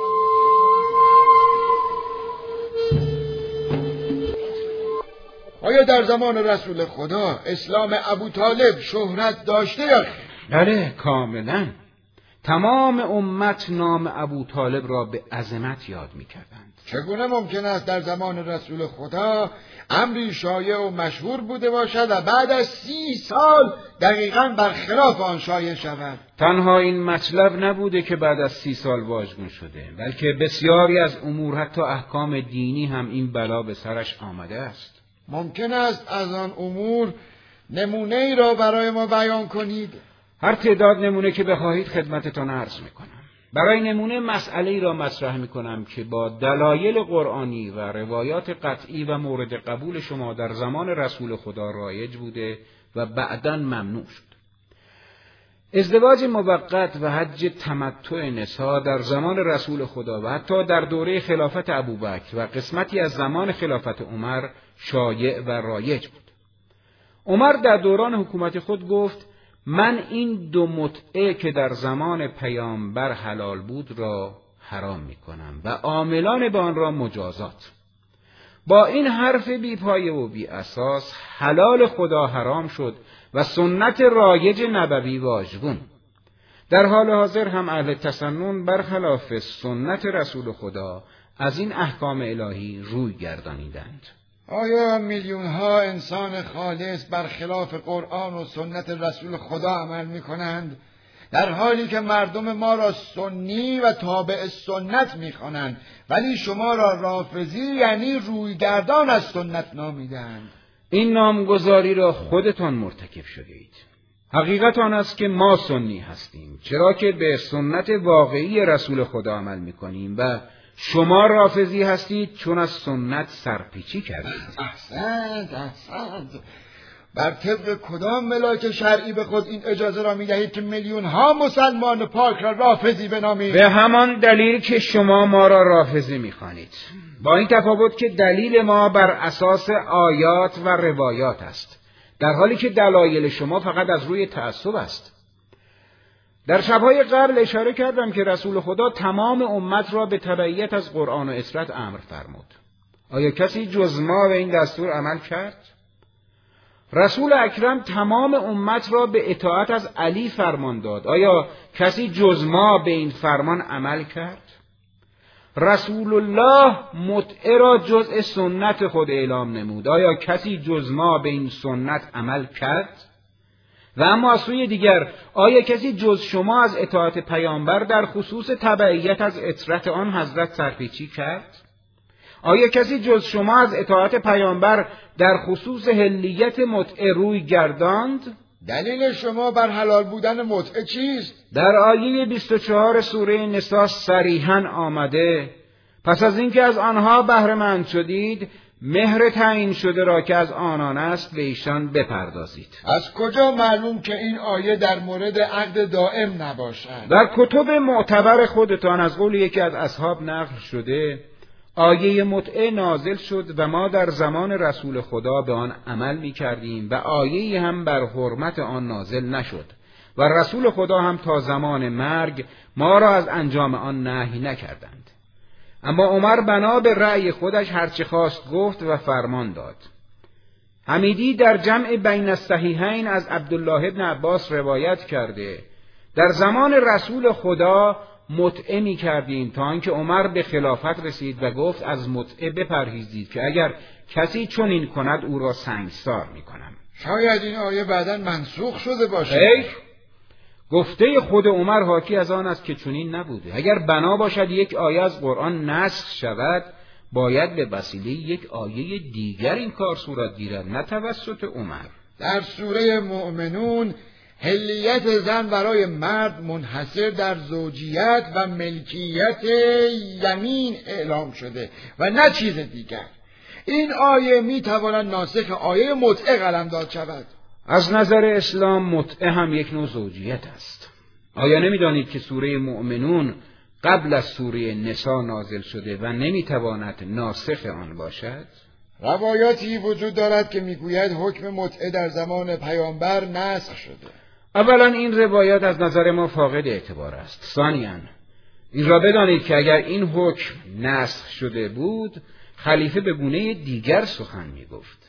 آیا در زمان رسول خدا اسلام ابو طالب شهرت داشته یا خیر؟ بله کاملا. تمام امت نام ابو طالب را به عظمت یاد می‌کردند. چگونه ممکن است در زمان رسول خدا امری شایع و مشهور بوده باشد و بعد از 30 سال دقیقاً برخلاف آن شایع شود؟ تنها این مطلب نبوده که بعد از 30 سال واژگون شده، بلکه بسیاری از امور حتی احکام دینی هم این بلا به سرش آمده است. ممکن است از آن امور نمونه ای را برای ما بیان کنید؟ هر تعداد نمونه که بخواهید خدمتتان عرض میکنم. برای نمونه مسئله ای را مطرح میکنم که با دلایل قرآنی و روایات قطعی و مورد قبول شما در زمان رسول خدا رایج بوده و بعداً ممنوع شد. ازدواج موقت و حج تمتع نساء در زمان رسول خدا و حتی در دوره خلافت ابوبکر و قسمتی از زمان خلافت عمر شایع و رایج بود. عمر در دوران حکومت خود گفت من این 2 متعه که در زمان پیامبر حلال بود را حرام می‌کنم و عاملان به آن را مجازات. با این حرف بی پایه و بی اساس حلال خدا حرام شد و سنت رایج نبوی واژگون. در حال حاضر هم اهل تسنن برخلاف سنت رسول خدا از این احکام الهی روی گردانیدند. آیا میلیون‌ها انسان خالص برخلاف قرآن و سنت رسول خدا عمل می‌کنند، در حالی که مردم ما را سنی و تابع سنت می‌خوانند، ولی شما را رافضی یعنی رویگردان از سنت نامیدند؟ این نامگذاری را خودتان مرتکب شدید. حقیقت آن است که ما سنی هستیم، چرا که به سنت واقعی رسول خدا عمل می‌کنیم و شما رافضی هستید چون از سنت سرپیچی کردید. احسنت. بر طبق کدام ملاک شرعی به خود این اجازه را می‌دهید که میلیون‌ها مسلمان پاک را رافضی بنامید؟ به همان دلیل که شما ما را رافضی می‌خوانید، با این تفاوت که دلیل ما بر اساس آیات و روایات است، در حالی که دلایل شما فقط از روی تعصب است. در شب‌های قبل اشاره کردم که رسول خدا تمام امت را به تبعیت از قرآن و اطاعت امر فرمود. آیا کسی جز ما به این دستور عمل کرد؟ رسول اکرم تمام امت را به اطاعت از علی فرمان داد. آیا کسی جز ما به این فرمان عمل کرد؟ رسول الله متعه را جزء سنت خود اعلام نمود. آیا کسی جز ما به این سنت عمل کرد؟ و اما از سوی دیگر آیا کسی جز شما از اطاعت پیامبر در خصوص تبعیت از اطاعت آن حضرت سرپیچی کرد؟ آیا کسی جز شما از اطاعت پیامبر در خصوص حلیت متعه روی گرداند؟ دلیل شما بر حلال بودن متعه چیست؟ در آیه 24 سوره نساء صریحاً آمده پس از اینکه از آنها بهره مند شدید مهر تعیین شده را که از آنان است به ایشان بپردازید. از کجا معلوم که این آیه در مورد عقد دائم نباشد؟ در کتب معتبر خودتان از قول یکی از اصحاب نقل شده آیه متعه نازل شد و ما در زمان رسول خدا به آن عمل می کردیم و آیه هم بر حرمت آن نازل نشد و رسول خدا هم تا زمان مرگ ما را از انجام آن نهی نکردند. اما عمر بنا به رأی خودش هرچه خواست گفت و فرمان داد. حمیدی در جمع بین الصحیحین از عبدالله ابن عباس روایت کرده در زمان رسول خدا متعه می کردیم تا اینکه عمر به خلافت رسید و گفت از متعه بپرهیزید که اگر کسی چنین کند او را سنگسار می کنم. شاید این آیه بعداً منسوخ شده باشد. گفته خود عمر حاکی از آن است که چنین نبوده. اگر بنا باشد یک آیه از قرآن نسخ شود باید به وسیله یک آیه دیگر این کار صورت گیرد نه توسط عمر. در سوره مؤمنون حلیت زن برای مرد منحصر در زوجیت و ملکیت یمین اعلام شده و نه چیز دیگر. این آیه میتواند ناسخ آیه متعه قلمداد شود. از نظر اسلام متعه هم یک نوع زوجیت است. آیا نمی‌دانید که سوره مؤمنون قبل از سوره نساء نازل شده و نمیتواند ناسخ آن باشد؟ روایاتی وجود دارد که میگوید حکم متعه در زمان پیامبر نسخ شده. اولا این روایات از نظر ما فاقد اعتبار است. ثانیاً این را بدانید که اگر این حکم نسخ شده بود خلیفه به گونه دیگر سخن میگفت.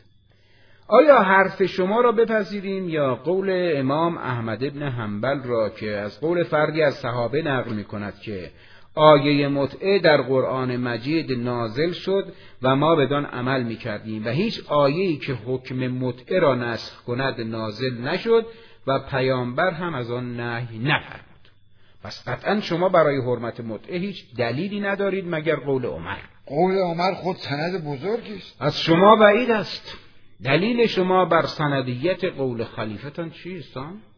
آیا حرف شما را بپذیریم یا قول امام احمد ابن حنبل را که از قول فردی از صحابه نقل می کند که آیه متعه در قرآن مجید نازل شد و ما بدان عمل می کردیم و هیچ آیه‌ای که حکم متعه را نسخ کند نازل نشد و پیامبر هم از آن نهی نفرمود؟ پس قطعا شما برای حرمت متعه هیچ دلیلی ندارید مگر قول عمر. قول عمر خود سند بزرگی است. از شما بعید است. دلیل شما بر سندیت قول خلیفتان چیست؟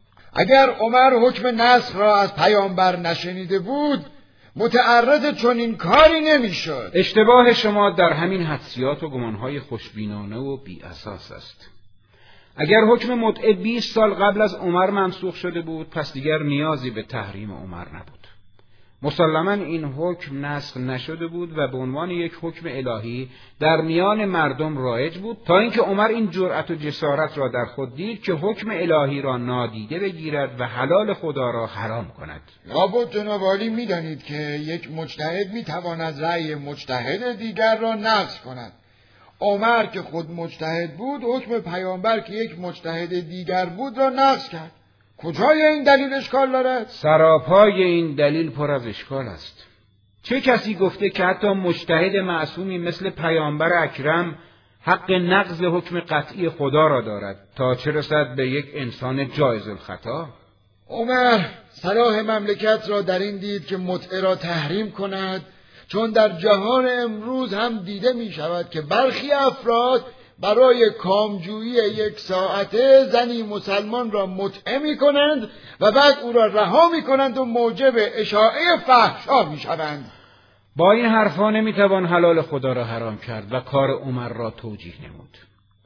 اگر عمر حکم نسخ را از پیامبر نشنیده بود متعرض چنین کاری نمیشد. اشتباه شما در همین حدسیات و گمانهای خوشبینانه و بی اساس است. اگر حکم متعه 20 سال قبل از عمر منسوخ شده بود پس دیگر نیازی به تحریم عمر نبود. مسلماً این حکم نسخ نشده بود و به عنوان یک حکم الهی در میان مردم رایج بود تا اینکه عمر این جرأت و جسارت را در خود دید که حکم الهی را نادیده بگیرد و حلال خدا را حرام کند. لابد جناب عالی می‌دانید که یک مجتهد می‌تواند رأی مجتهد دیگر را نقض کند. عمر که خود مجتهد بود حکم پیامبر که یک مجتهد دیگر بود را نقض کرد. کجای این دلیل اشکال دارد؟ سراپای این دلیل پر از اشکال است. چه کسی گفته که حتی مجتهد معصومی مثل پیامبر اکرم حق نقض حکم قطعی خدا را دارد تا چه رسد به یک انسان جایز الخطا؟ عمر صلاح مملکت را در این دید که متعه را تحریم کند، چون در جهان امروز هم دیده می شود که برخی افراد برای کامجویی 1 ساعته زنی مسلمان را متعه می کنند و بعد او را رها می کنند و موجب اشاعه فحشا می شوند. با این حرفا نمی توان حلال خدا را حرام کرد و کار عمر را توجیه نمود.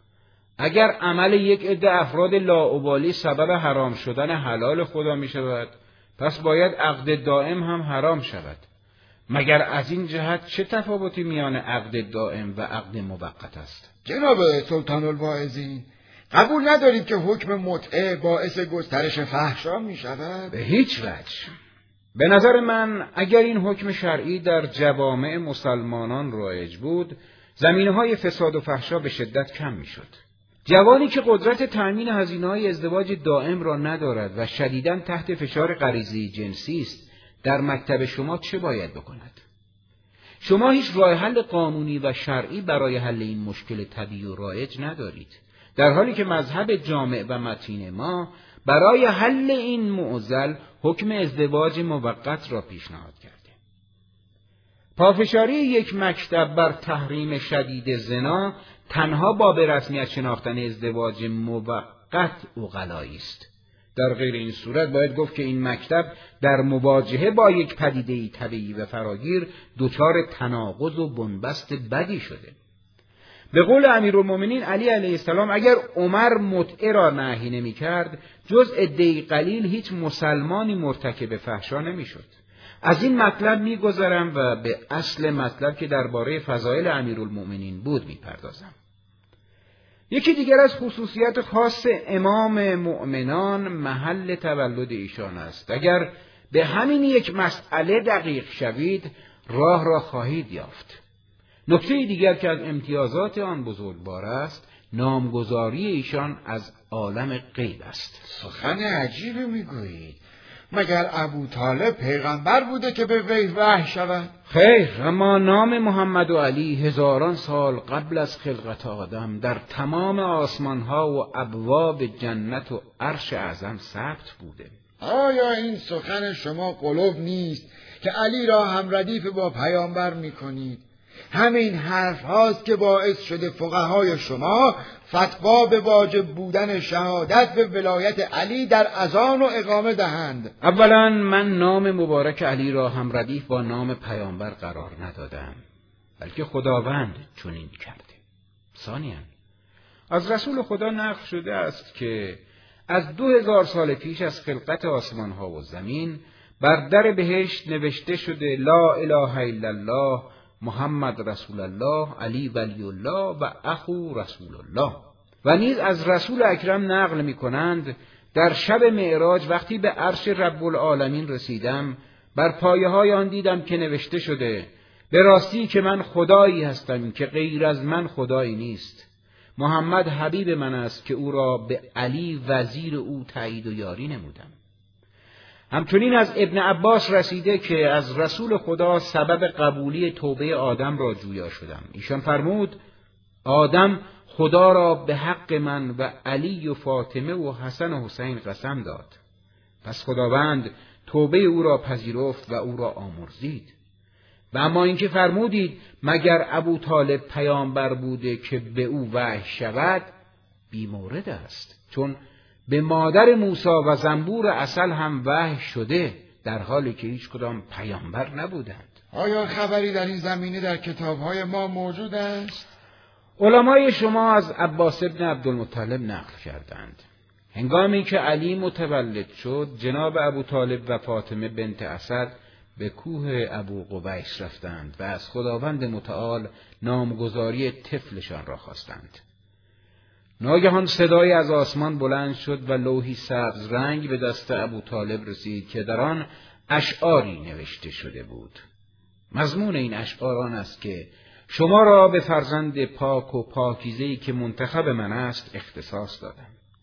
اگر عمل یک عده افراد لاابالی سبب حرام شدن حلال خدا می شود پس باید عقد دائم هم حرام شود. مگر از این جهت چه تفاوتی میان عقد دائم و عقد موقت است؟ جناب سلطان الواعظین، قبول ندارید که حکم متعه باعث گسترش فحشا می شود؟ به هیچ وجه. به نظر من اگر این حکم شرعی در جوامع مسلمانان رایج بود زمینه‌های فساد و فحشا به شدت کم می شد. جوانی که قدرت تأمین هزینه‌های ازدواج دائم را ندارد و شدیداً تحت فشار غریزه جنسی است در مکتب شما چه باید بکند؟ شما هیچ راه حل قانونی و شرعی برای حل این مشکل طبیعی و رایج ندارید، در حالی که مذهب جامع و متین ما برای حل این معضل حکم ازدواج موقت را پیشنهاد کرده. پافشاری یک مکتب بر تحریم شدید زنا تنها با به رسمیت شناختن ازدواج موقت قطع عقلایی است. در غیر این صورت باید گفت که این مکتب در مواجهه با یک پدیده طبیعی و فراگیر دچار تناقض و بنبست بدی شده. به قول امیرالمومنین علی علیه السلام اگر عمر متعه را نهی نمی‌کرد، جز عده‌ای قلیل هیچ مسلمانی مرتکب فحشا نمی‌شد. از این مطلب می‌گذرم و به اصل مطلب که درباره فضایل امیرالمومنین بود می‌پردازم. یکی دیگر از خصوصیات خاص امام مؤمنان محل تولد ایشان است. اگر به همین یک مسئله دقیق شوید، راه را خواهید یافت. نکته دیگر که از امتیازات آن بزرگوار است، نامگذاری ایشان از عالم غیب است. سخن عجیبی میگویید. مگر ابو طالب پیغمبر بوده که به وی وحی شود؟ خیر، اما نام محمد و علی هزاران سال قبل از خلقت آدم در تمام آسمانها و ابواب جنت و عرش اعظم ثبت بوده. آیا این سخن شما قلوب نیست که علی را هم ردیف با پیامبر میکنید؟ همین حرف هاست که باعث شده فقهای شما فتوا به واجب بودن شهادت به ولایت علی در اذان و اقامه دهند. اولا من نام مبارک علی را هم ردیف با نام پیامبر قرار ندادم، بلکه خداوند چنین کرده. ثانیاً از رسول خدا نقل شده است که از 2000 سال پیش از خلقت آسمان ها و زمین بر در بهشت نوشته شده لا اله الا الله محمد رسول الله علی ولی الله و اخو رسول الله. و نیز از رسول اکرم نقل می کنند در شب معراج وقتی به عرش رب العالمین رسیدم، بر پایه های آن دیدم که نوشته شده به راستی که من خدایی هستم که غیر از من خدایی نیست. محمد حبیب من است که او را به علی وزیر او تایید و یاری نمودم. همچنین از ابن عباس رسیده که از رسول خدا سبب قبولی توبه آدم را جویا شدم. ایشان فرمود آدم خدا را به حق من و علی و فاطمه و حسن و حسین قسم داد. پس خداوند توبه او را پذیرفت و او را آمرزید. و اما اینکه فرمودید مگر ابو طالب پیامبر بوده که به او وحی شود، بی‌مورد است، چون به مادر موسی و زنبور عسل هم وحی شده در حالی که هیچ کدام پیامبر نبودند. آیا خبری در این زمینه در کتاب‌های ما موجود است؟ علمای شما از عباس ابن عبدالمطلب نقل کردند. هنگامی که علی متولد شد، جناب ابو طالب و فاطمه بنت اسد به کوه ابو قبیس رفتند و از خداوند متعال نامگذاری طفلشان را خواستند. ناگهان صدایی از آسمان بلند شد و لوحی سبز رنگ به دست ابو طالب رسید که در آن اشعاری نوشته شده بود. مضمون این اشعار آن است که شما را به فرزند پاک و پاکیزه‌ای که منتخب من است اختصاص دادم.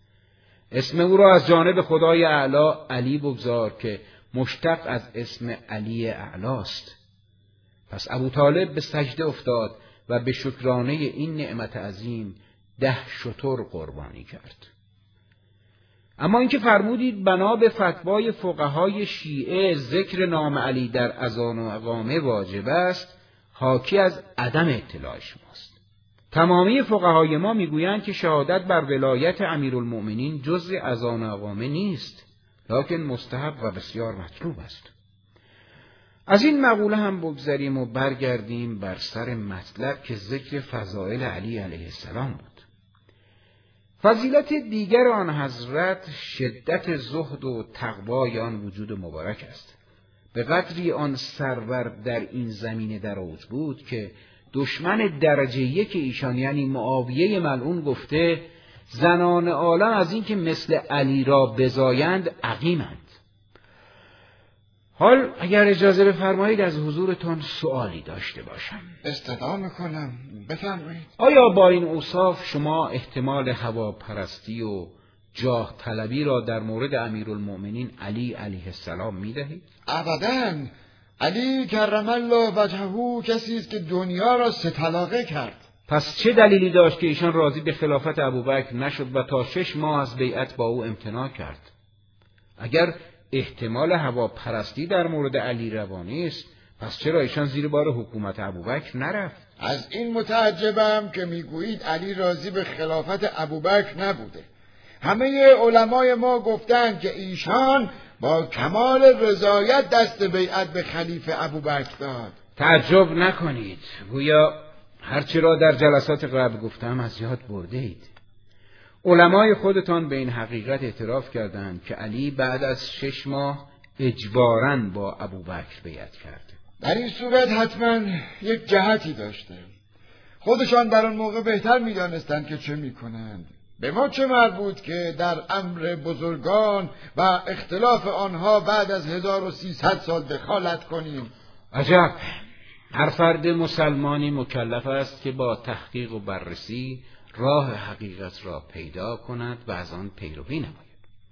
اسم او را از جانب خدای اعلی علی بگذار که مشتق از اسم علی اعلاست. پس ابو طالب به سجده افتاد و به شکرانه این نعمت عظیم 10 شتر قربانی کرد. اما اینکه فرمودید بنا به فتوای فقهای شیعه ذکر نام علی در اذان و اقامه واجب است، حاکی از عدم اطلاع شماست. تمامی فقهای ما میگویند که شهادت بر ولایت امیرالمؤمنین جزء اذان و اقامه نیست، لکن مستحب و بسیار مطلوب است. از این مقوله هم بگذریم و برگردیم بر سر مطلب که ذکر فضائل علی علیه السلام بود. فضیلت دیگر آن حضرت شدت زهد و تقوای آن وجود مبارک است. به قدری آن سرور در این زمینه در اوج بود که دشمن درجه یک ایشان یعنی معاویه ملعون گفته زنان عالم از این که مثل علی را بزایند عقیمند. حال اگر اجازه بفرمایید از حضورتان سؤالی داشته باشم. استدعا میکنم، بفرمایید. آیا با این اوصاف شما احتمال هواپرستی و جاه طلبی را در مورد امیرالمؤمنین علی علیه السلام میدهید؟ ابداً. علی کرم الله وجهه کسی است که دنیا را 3 طلاقه کرد. پس چه دلیلی داشت که ایشان راضی به خلافت ابوبکر نشد و تا 6 ماه از بیعت با او امتناع کرد؟ اگر احتمال هواپرستی در مورد علی روانی است، پس چرا ایشان زیر بار حکومت ابوبکر نرفت؟ از این متعجبم که میگویید علی راضی به خلافت ابوبکر نبوده. همه علمای ما گفتند که ایشان با کمال رضایت دست بیعت به خلیفه ابوبکر داد. تعجب نکنید، گویا هرچی را در جلسات قبل گفتم از یاد برده اید. علمای خودتان به این حقیقت اعتراف کردند که علی بعد از 6 ماه اجباراً با ابوبکر بیعت کرد. در این صورت حتما یک جهتی داشته. خودشان در آن موقع بهتر می‌دانستند که چه می‌کنند. به ما چه مربوط که در امر بزرگان و اختلاف آنها بعد از 1300 سال دخالت کنیم؟ عجب. هر فرد مسلمانی مکلف است که با تحقیق و بررسی راه حقیقت را پیدا کند و از آن پیروی نماید.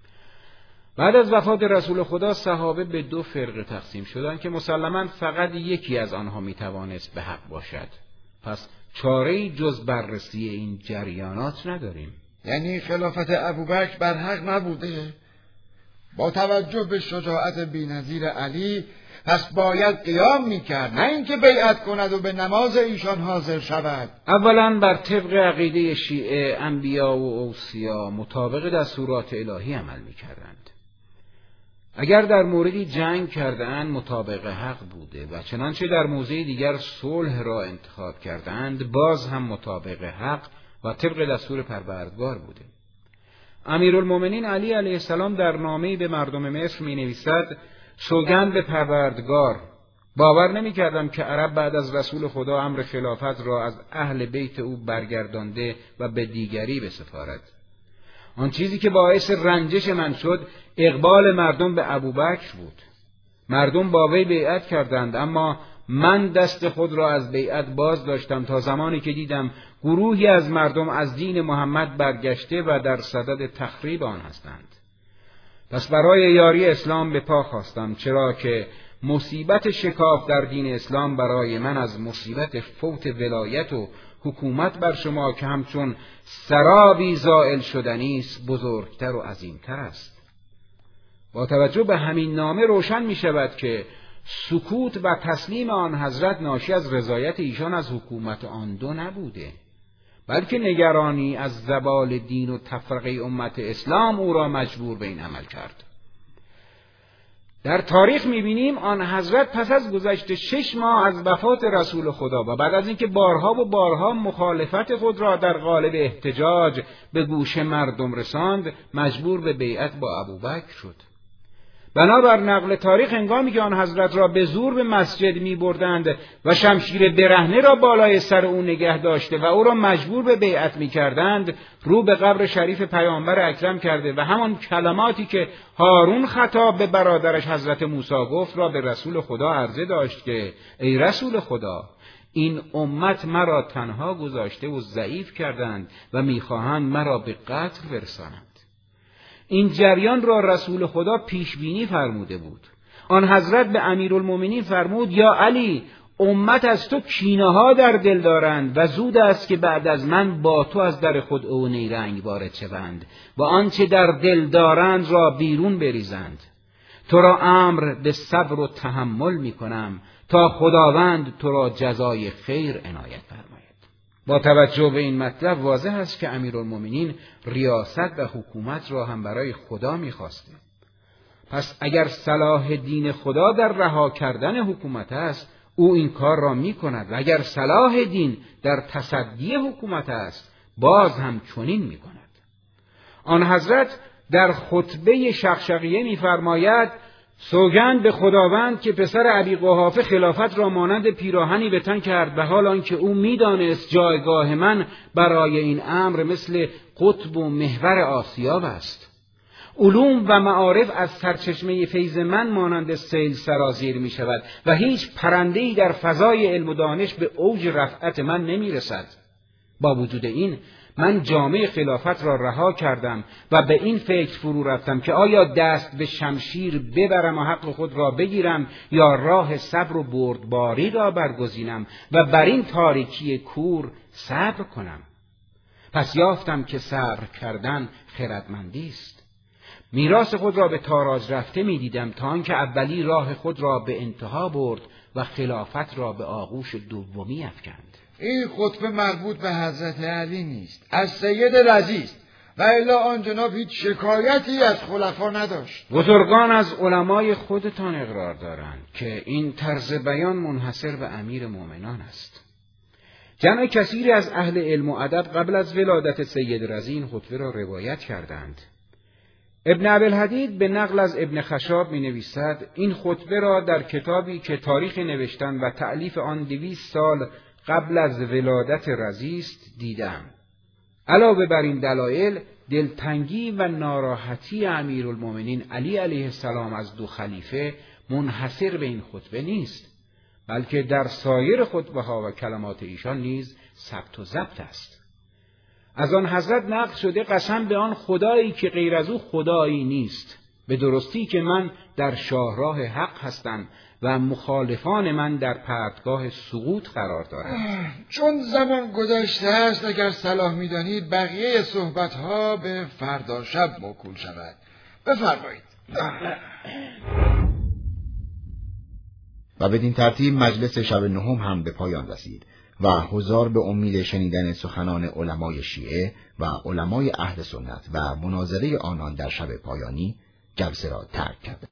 بعد از وفات رسول خدا صحابه به 2 فرقه تقسیم شدند که مسلماً فقط یکی از آنها میتوانست به حق باشد. پس چاره‌ای جز بررسی این جریانات نداریم. یعنی خلافت ابوبکر بر حق نبوده؟ با توجه به شجاعت بی‌نظیر علی پس باید قیام میکرد، نه اینکه بیعت کند و به نماز ایشان حاضر شود. اولا بر طبق عقیده شیعه انبیا و اوصیا مطابق دستورات الهی عمل میکردند. اگر در موردی جنگ کردند مطابق حق بوده و چنانچه در موضع دیگر صلح را انتخاب کردند باز هم مطابق حق و طبق دستور پروردگار بوده. امیرالمومنین علی علیه السلام در نامه‌ای به مردم مصر می‌نویسد: سوگند به پروردگار، باور نمی‌کردم که عرب بعد از رسول خدا امر خلافت را از اهل بیت او برگردانده و به دیگری بسپارد. آن چیزی که باعث رنجش من شد اقبال مردم به ابوبکر بود. مردم با وی بیعت کردند، اما من دست خود را از بیعت باز داشتم تا زمانی که دیدم گروهی از مردم از دین محمد برگشته و در صدد تخریب آن هستند. پس برای یاری اسلام به پا خواستم، چرا که مصیبت شکاف در دین اسلام برای من از مصیبت فوت ولایت و حکومت بر شما که همچون سرابی زائل شدنی است بزرگتر و عظیمتر است. با توجه به همین نامه روشن می شود که سکوت و تسلیم آن حضرت ناشی از رضایت ایشان از حکومت آن 2 نبوده، بلکه نگرانی از زوال دین و تفرقه امت اسلام او را مجبور به این عمل کرد. در تاریخ می‌بینیم آن حضرت پس از گذشت 6 ماه از وفات رسول خدا و بعد از اینکه بارها و بارها مخالفت خود را در قالب احتجاج به گوش مردم رساند مجبور به بیعت با ابوبکر شد. بنابر نقل تاریخ هنگامی که آن حضرت را به زور به مسجد می بردند و شمشیر برهنه را بالای سر او نگه داشته و او را مجبور به بیعت می کردند، رو به قبر شریف پیامبر اکرم کرده و همان کلماتی که هارون خطاب به برادرش حضرت موسی گفت را به رسول خدا عرضه داشت که ای رسول خدا، این امت مرا تنها گذاشته و ضعیف کردند و می‌خواهند مرا به قتل برسانند. این جریان را رسول خدا پیش بینی فرموده بود. آن حضرت به امیرالمومنین فرمود: یا علی، امت از تو کینه‌ها در دل دارند و زود است که بعد از من با تو از در خود او نیرنگ وارد شوند و آنچه در دل دارند را بیرون بریزند. تو را امر به صبر و تحمل می کنم تا خداوند تو را جزای خیر عنایت فرماید. با توجه به این مطلب واضح است که امیرالمومنین ریاست و حکومت را هم برای خدا می‌خواسته. پس اگر صلاح دین خدا در رها کردن حکومت است، او این کار را می‌کند و اگر صلاح دین در تصدی حکومت است، باز هم چنین می‌کند. آن حضرت در خطبه شقشقیه می‌فرماید: سوگند به خداوند که پسر ابی قحافه خلافت را مانند پیراهنی به تن کرد و حال آنکه او می‌دانست جایگاه من برای این امر مثل قطب و محور آسیاب است. علوم و معارف از سرچشمه فیض من مانند سیل سرازیر می شود و هیچ پرنده‌ای در فضای علم و دانش به اوج رفعت من نمی رسد. با وجود این من جامعه خلافت را رها کردم و به این فکر فرو رفتم که آیا دست به شمشیر ببرم و حق خود را بگیرم یا راه صبر و بردباری را برگزینم و بر این تاریکی کور صبر کنم. پس یافتم که صبر کردن خردمندی است. میراث خود را به تاراج رفته می دیدم تا آنکه اولی راه خود را به انتها برد و خلافت را به آغوش دومی افکند. این خطبه مربوط به حضرت علی نیست، از سید رضی است. و الا آن جناب هیچ شکایتی از خلفا نداشت. بزرگان از علمای خودتان اقرار دارند که این طرز بیان منحصر به امیر مومنان است. جمع کثیری از اهل علم و ادب قبل از ولادت سید رضی این خطبه را روایت کردند. ابن ابوالحدید به نقل از ابن خشاب می نویسد این خطبه را در کتابی که تاریخ نوشتن و تألیف آن 200 سال قبل از ولادت رضی است دیدم. علاوه بر این دلایل دلتنگی و ناراحتی امیرالمومنین علی علیه السلام از 2 خلیفه منحصر به این خطبه نیست، بلکه در سایر خطبه ها و کلمات ایشان نیز ثبت و ضبط است. از آن حضرت نقل شده قسم به آن خدایی که غیر از او خدایی نیست، به درستی که من در شاهراه حق هستم و مخالفان من در پرتگاه سقوط قرار دارند. چون زمان گذشته است اگر صلاح می‌دانید بقیه صحبت‌ها به فردا شب موکول شود. بفرمایید. و بدین ترتیب مجلس شب 9 هم به پایان رسید و حضار به امید شنیدن سخنان علمای شیعه و علمای اهل سنت و مناظره آنان در شب پایانی جلسه را ترک کرد.